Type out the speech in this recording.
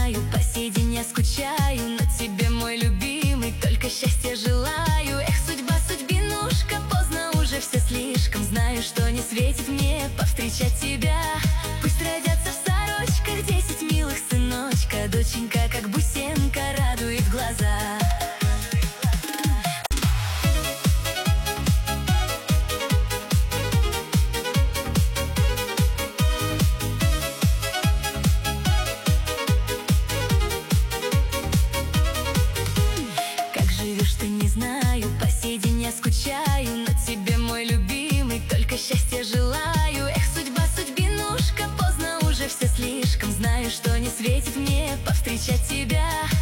знаю, по сей день я скучаю, но тебе, мой любимый, только счастья желаю. Эх, судьба, судьбинушка, поздно уже все слишком. Знаю, что не светит мне повстречать тебя. Пусть родятся в сорочках 10 милых сыночка, доченька, как бусинка, радует глаза. Ты не знаю, по сей день я скучаю, но тебе, мой любимый, только счастья желаю. Эх, судьба, судьбинушка, поздно уже все слишком. Знаю, что не светит мне повстречать тебя.